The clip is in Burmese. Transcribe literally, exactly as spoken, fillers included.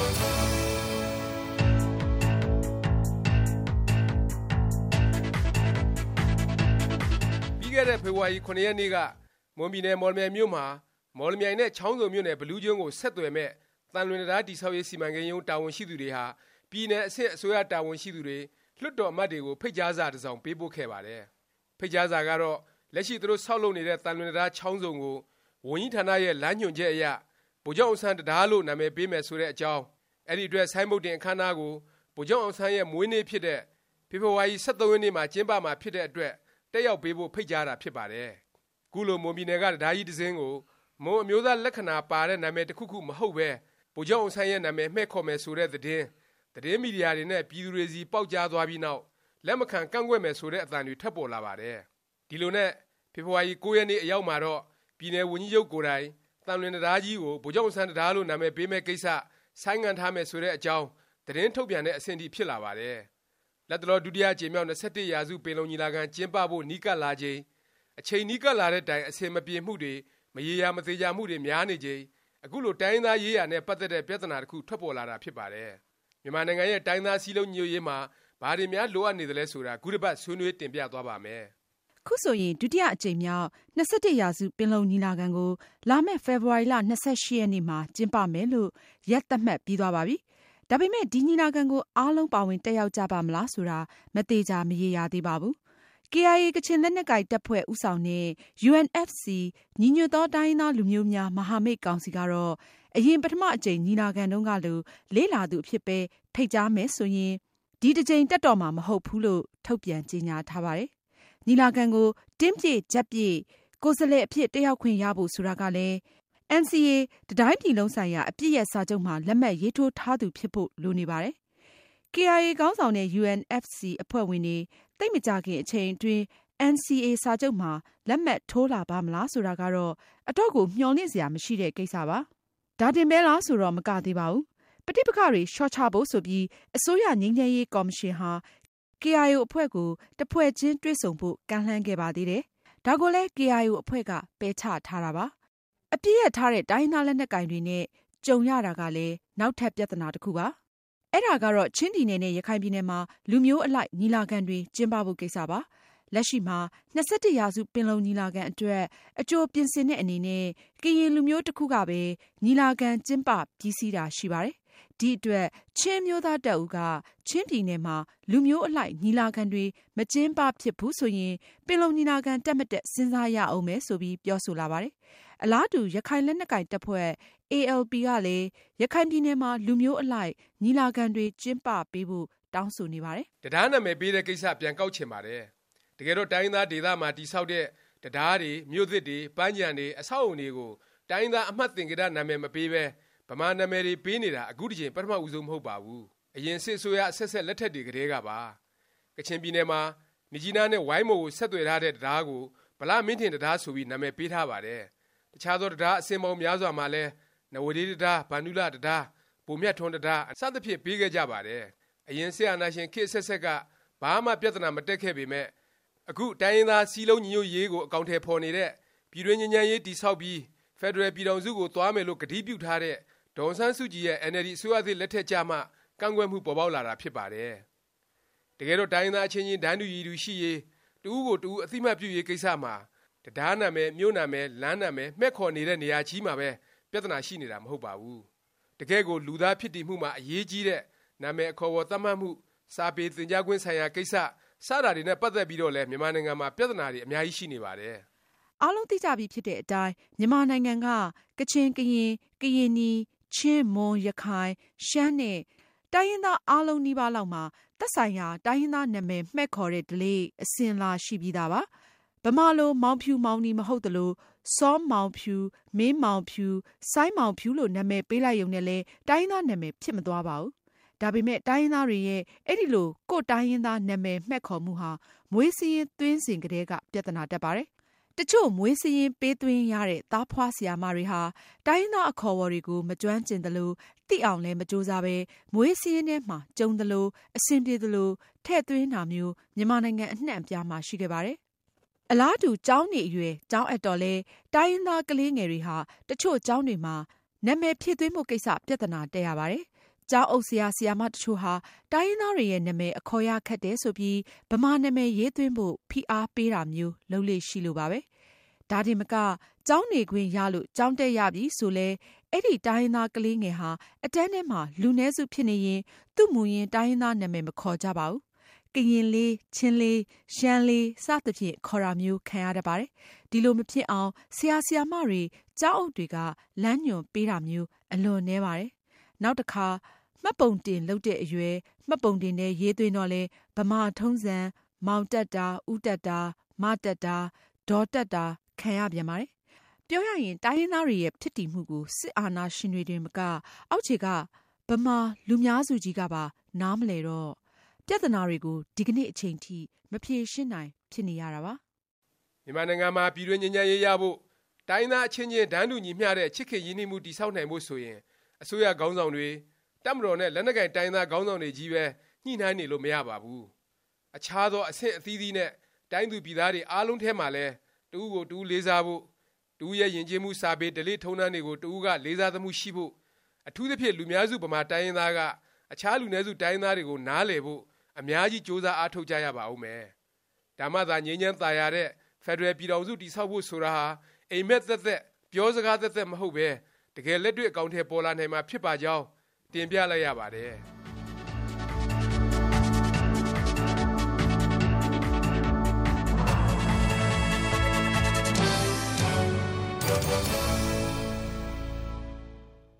တဲ့ဖေဖော်ဝါရီခုနှစ်ရက်နေ့ကမွန်ပြည်နယ်မော်လမြိုင်မြို့မှာမော်လမြိုင်နဲ့ချောင်းစုံမြို့နယ်ဘလူးကျွန်းကိုဆက်သွယ်မဲ့တန်လွင်တရားတည်ဆောက်ရေးစီမံကိန်းရုံးတာဝန်ရှိသူတွေဟာပြည်နယ်အဆင့်အစိုးရတာဝန်ရှိသူတွေလွှတ်တော်အမတ်တွေကိုဖိတ်ကြားစာတစ်စောင်ပေးပို့ခဲ့ပါတယ်။ဖိတ်ကြားစာကတော့လက်ရှိသူတို့ဆောက်လုပ်နေတဲ့တန်လွင်တရားချောင်းစုံကိုဝန်ကြီးဌာနရဲ့လမ်းညွှန်ချက်အရဗိုလ်ချုပ်အောင်ဆန်းတရားလို့နာမည်ပေးမယ်ဆိုတဲ့အကြောင်းအဲ့ဒီအတွက်ဆိုင်းဘုတ်တင်အခမ်းအနားကိုဗိုလ်ချုပ်အောင်ဆန်းရဲ့မွေးနေ့ဖြစ်တဲ့ဖေဖော်ဝါရီ၁၃ရက်နေ့မှာကျင်းပမှာဖြစ်တဲ့အတွက်တက်ရောက်ပေးဖို့ဖိတ်ကြားတာဖြစ်ပါတယ်။ခုလိုမွန်ပြည်နယ်ကတရားကြီးတစ်စင်းကိုမွန်အမျိုးသားလက္ခဏာပါတဲ့နာမည်တစ်ခုခုမဟုတ်ပဲဗိုလ်ချုပ်အောင်ဆန်းရဲ့နာမည်မှဲ့ခေါ်မယ်ဆိုတဲ့သတင်းသတင်းမီဒီယာတွေနဲ့ပြည်သူတွေစီပေါက်ကြားသွားပြီးနောက်လက်မခံကန့်ကွက်မယ်ဆိုတဲ့အသံတွေထပ်ပေါ်လာပါတယ်။ဒီလိုနဲ့ဖေဖော်ဝါရီ၉ရက်နေ့အရောက်မှာတော့ပြည်နယ်ဝန်ကြီးချုပ်ကိုယ်တိုင်တန်လွင်တရားကြီးကိုဗိုလ်ချုပ်အောင်ဆန်းတရားလို့နာမည်ပေးမဲ့ကိစ္စဆိုင်းငံ့ထားမယ်ဆိုတဲ့အကြောင်းသတင်းထုတ်ပြန်တဲ့အဆင့်ထိဖြစ်လာပါတယ်။လက်တလောဒုတိယအကြိမ်မြောက်၂၁ရာစုပင်လုံညီလာခံကျင်းပဖို့နီးကပ်လာချိန်အချိန်နီးကပ်လာတဲ့တိုင်အဆင်မပြေမှုတွေမရေရာမသေးကြမှုတွေများနေချိန်အခုလိုတိုင်းသားရေးရာနဲ့ပတ်သက်တဲ့ပြဿနာတစ်ခုထွက်ပေါ်လာတာဖြစ်ပါတယ်။မြန်မာနိုင်ငံရဲ့တိုင်းသားစည်းလုံးညီညွတ်ရေးမှာဘာတွေများလိုအပ်နေသလဲဆိုတာခုတစ်ပတ်ဆွေးနွေးတင်ပြသွားပါမယ်။ခုဆိုရင်ဒုတိယအကြိမ်မြောက်၂၁ရာစုပင်လုံညီလာခံကိုလာမယ့်ဖေဖော်ဝါရီလ၂၈ရက်နေ့မှာကျင်းပမယ်လို့ရက်သတ်မှတ်ပြီးသွားပါပြီ။ဒါပေမဲ့ဒီညီလာခံကိုအားလုံးပါဝင်တက်ရောက်ကြပါမလားဆိုတာမသေချာမရေရာသေးပါဘူး။ကေအိုင်အေ ကချင်လက်နက်ကိုင်တပ်ဖွဲ့ဦးဆောင်တဲ့ ယူအန်အက်ဖ်စီ ညီညွတ်သောတိုင်းရင်းသားလူမျိုးများမဟာမိတ်ကောင်စီကတော့အရင်ပထမအကြိမ်ညီလာခံတုန်းကလိုလေ့လာသူအဖြစ်ပဲဖိတ်ကြားမယ်ဆိုရင်ဒီတစ်ကြိမ်တက်တော်မှာမဟုတ်ဘူးလို့ထုတ်ပြန်ကြေညာထားပါတယ်။ညီလာခံကိုတင်းပြည့်ကြက်ပြည့်ကိုယ်စားလှယ်အဖြစ်တက်ရောက်ခွင့်ရဖို့ဆိုတာကလည်း အန်စီအေ တတိုင်းပြည်လုံးဆိုင်ရာအပြည့်ရဲ့စာချုပ်မှာလက်မှတ်ရေးထိုးထားသူဖြစ်ဖို့လိုနေပါတယ်။ ကေအိုင်အေ ခေါင်းဆောင်တဲ့ ယူအန်အက်ဖ်စီ အဖွဲ့ဝင်တွေသိပ်မကြခင်အချိန်အတွင်း အန်စီအေ စာချုပ်မှာလက်မှတ်ထိုးလာပါမလားဆိုတာကတော့အတော့ကိုမျှော်လင့်စရာမရှိတဲ့ကိစ္စပါ။ဒါတင်ပဲလားဆိုတော့မကသေးပါဘူး။ပဋိပက္ခတွေလျှော့ချဖို့ဆိုပြီးအစိုးရငြိမ်းချမ်းရေးကော်မရှင်ဟာ ကေအိုင်အို အဖွဲ့ကိုတစ်ဖွဲ့ချင်းတွေ့ဆုံဖို့ကမ်းလှမ်းခဲ့ပါသေးတယ်။ဒါကိုလည်း ကေအိုင်အို အဖွဲ့ကပယ်ချထားတာပါ။အပြည့်ရထားတဲ့တိုင်းသားလက်နက်ကိုင်တွေနဲ့ကြုံရတာကလည်းနောက်ထပ်ပြဿနာတစ်ခုပါ။အဲ့ဒါကတော့ချင်းပြည်နယ်နဲ့ရခိုင်ပြည်နယ်မှာလူမျိုးအလိုက်ညီလာခံတွေကျင်းပဖို့ကိစ္စပါ။လက်ရှိမှာ၂၁ရာစုပင်လုံညီလာခံအတွက်အကြိုပြင်ဆင်တဲ့အနေနဲ့ကရင်လူမျိုးတစ်ခုကပဲညီလာခံကျင်းပပြီးစီးတာရှိပါတယ်။ဒီအတွက်ချင်းမျိုးသားတပ်ဦးကချင်းပြည်နယ်မှာလူမျိုးအလိုက်ညီလာခံတွေမကျင်းပဖြစ်ဘူးဆိုရင်ပင်လုံညီလာခံတက်မတက်စဉ်းစားရအောင်မယ်ဆိုပြီးပြောဆိုလာပါတယ်။အလားတူရခိုင်လက်နက်ကိုင်တပ်ဖွဲ့ အေအယ်ပီ ကလည်းရခိုင်ပြည်နယ်မှာလူမျိုးအလိုက်ညီလာခံတွေကျင်းပပေးဖို့တောင်းဆိုနေပါတယ်။တရားနာမည်ပေးတဲ့ကိစ္စပြန်ကောက်ချင်ပါတယ်။တကယ်တော့တိုင်းသားဒေသမှာတိဆောက်တဲ့တရားတွေမြို့သစ်တွေပန်းခြံတွေအဆောက်အုံတွေကိုတိုင်းသားအမှတ်သင်္ကေတနာမည်မပေးပဲဗမာနာမည်တွေပေးနေတာအခုတစ်ချိန်ပထမဦးဆုံးမဟုတ်ပါဘူး။အရင်စစ်ဆိုရအဆက်ဆက်လက်ထက်တွေကတည်းကပါ။ကချင်ပြည်နယ်မှာမြကြီးနားနဲ့ဝိုင်းမော်ကိုဆက်သွယ်ထားတဲ့တရားကိုဗလမင်းထင်တရားဆိုပြီးနာမည်ပေးထားပါတယ်။တခြားသောတရားအစင်ပေါင်းများစွာမှာလဲနဝဒေတရားဗန္ဓုလတရားဗိုလ်မြတ်ထွန်းတရားအစသဖြင့်ပေးခဲ့ကြပါတယ်။အရင်ဆရာနာရှင်ခေတ်ဆက်ဆက်ကဘာမှပြဿနာမတက်ခဲ့ပေမဲ့အခုတိုင်းရင်းသားစီးလုံးညီညွတ်ရေးကိုအကောင့်ထဲပေါ်နေတဲ့ပြည်တွင်းငြိမ်းချမ်းရေးတည်ဆောက်ပြီးဖက်ဒရယ်ပြည်ထောင်စုကိုသွားမယ်လို့ကတိပြုထားတဲ့ဒေါ်အောင်ဆန်းစုကြည်ရဲ့ အန်အယ်လ်ဒီ အစိုးရသစ်လက်ထက်ကြမှကန့်ကွက်မှုပေါ်ပေါက်လာတာဖြစ်ပါတယ်။တကယ်တော့တိုင်းရင်းသားအချင်းချင်းဒန်းတူရည်တူရှိရေးတူဦးကိုတူဦးအသိမှတ်ပြုရေးကိစ္စမှာတရားနာမည်မြို့နာမည်လမ်းနာမည်မှဲ့ခေါ်နေတဲ့နေရာကြီးမှာပဲပြဿနာရှိနေတာမဟုတ်ပါဘူး။တကယ်ကိုလူသားဖြစ်တည်မှုမှာအရေးကြီးတဲ့နာမည်အခေါ်အဝေါ်သတ်မှတ်မှုစာပေသင်ကြားခွင့်ဆိုင်ရာကိစ္စစတာတွေနဲ့ပတ်သက်ပြီးတော့လည်းမြန်မာနိုင်ငံမှာပြဿနာတွေအများကြီးရှိနေပါတယ်။အားလုံးသိကြပြီးဖြစ်တဲ့အတိုင်းမြန်မာနိုင်ငံကကချင်ကရင်ကရင်နီချင်းမွန်ရခိုင်ရှမ်းနဲ့တိုင်းရင်းသားအားလုံးနီးပါးလောက်မှာသက်ဆိုင်ရာတိုင်းရင်းသားနာမည်မှဲ့ခေါ်တဲ့ဓလေ့အစဉ်လာရှိပြီးသားပါ။ဗမာလိုမောင်ဖြူမောင်နီမဟုတ်သလိုစောမောင်ဖြူမင်းမောင်ဖြူဆိုင်းမောင်ဖြူလို့နာမည်ပေးလိုက်ရုံနဲ့လဲတိုင်းရင်းသားနာမည်ဖြစ်မသွားပါဘူး။ဒါပေမဲ့တိုင်းရင်းသားတွေရဲ့အဲ့ဒီလိုကိုယ်တိုင်းရင်းသားနာမည်မှဲ့ခေါ်မှုဟာမွေးစည်းရင်သွင်းစဉ်ကတည်းကပြဿနာတက်ပါတယ်။တချို့မွေးစည်းရင်ပေးသွင်းရတဲ့သားဖွားဆရာမတွေဟာတိုင်းရင်းသားအခေါ်အဝေါ်တွေကိုမကျွမ်းကျင်သလိုသိအောင်လည်းမကြိုးစားပဲမွေးစည်းရင်ထဲမှာကြုံသလိုအဆင်ပြေသလိုထည့်သွင်းတာမျိုးမြန်မာနိုင်ငံအနှံ့အပြားမှာရှိခဲ့ပါတယ်။အလားတူကျောင်းနေအရွယ်ကျောင်းအပ်တော်လဲတိုင်းရင်းသားကလေးငယ်တွေဟာတချို့ကျောင်းတွေမှာနာမည်ဖြည့်သွင်းမှုကိစ္စပြဿနာတက်ရပါတယ်။ကျောင်းအုပ်ဆရာဆရာမတချို့ဟာတိုင်းရင်းသားတွေရဲ့နာမည်အခေါ်ရခက်တယ်ဆိုပြီးဗမာနာမည်ရေးသွင်းဖို့ဖိအားပေးတာမျိုးလုပ်လေ့ရှိလို့ပါပဲ။ဒါတင်မကကျောင်းနေခွင့်ရလို့ကျောင်းတက်ရပြီဆိုလဲအဲ့ဒီတိုင်းရင်းသားကလေးငယ်ဟာအတန်းထဲမှာလူနည်းစုဖြစ်နေရင်သူ့မူရင်းတိုင်းရင်းသားနာမည်မခေါ်ကြပါဘူး။ကရင်လေးချင်းလေးရှမ်းလေးစသဖြင့်ခေါ်တာမျိုးခံရတတ်ပါတယ်။ဒီလိုမဖြစ်အောင်ဆရာဆရာမတွေကျောင်းအုပ်တွေကလမ်းညွှန်ပေးတာမျိုးအလွန်နည်းပါတယ်။နောက်တစ်ခါမှတ်ပုံတင်လုပ်တဲ့အရွယ်မှတ်ပုံတင်နဲ့ရေးသွင်းတော့လဲဗမာထုံးစံမောင်တက်တာဦးတက်တာမတက်တာဒေါ်တက်တာခံရပြန်ပါတယ်။ပြောရရင်တိုင်းရင်းသားတွေရဲ့ဖြစ်တည်မှုကိုစစ်အာဏာရှင်တွေတင်မကအောက်ခြေကဗမာလူများစုကြီးကပါနားမလဲတော့ပြဿနာတွေကိုဒီကနေ့အချိန်ထိမဖြေရှင်းနိုင်ဖြစ်နေရတာပါမြန်မာနိုင်ငံမှာပြည်တွင်းငြိမ်းချမ်းရေးရဖို့တိုင်းသားအချင်းချင်းဒန်းတူညီမျှတဲ့ချစ်ခင်ရင်းနှီးမှုတည်ဆောက်နိုင်ဖို့ဆိုရင်အစိုးရခေါင်းဆောင်တွေတပ်မတော်နဲ့လက်နက်ကိုင်တိုင်းသားခေါင်းဆောင်တွေကြီးပဲညှိနှိုင်းနေလို့မရပါဘူးအခြားသောအဆင့်အသီးသီးနဲ့တိုင်းသူပြည်သားတွေအားလုံးထဲမှာလဲတူကိုတူလေးစားဖို့တူရဲ့ယဉ်ကျေးမှုစာပေဓလေ့ထုံးတမ်းတွေကိုတူကလေးစားသမှုရှိဖို့အထူးသဖြင့်လူများစုဗမာတိုင်းရင်းသားကအခြားလူနည်းစုတိုင်းသားတွေကိုနားလည်ဖို့အများကြီးစ조사အားထုတ်ကြရပါဦးမယ်ဒါမှသာငြိမ်းချမ်းသာယာတဲ့ဖက်ဒရယ်ပြည်ထောင်စုတည်ဆောက်ဖို့ဆိုတာဟာအိမ်မက်သက်သက်ပြောစကားသက်သက်မဟုတ်ပဲတကယ်လက်တွေ့အကောင့်ထဲပေါ်လာနိုင်မှာဖြစ်ပါကြောင်းတင်ပြလိုက်ရပါတယ်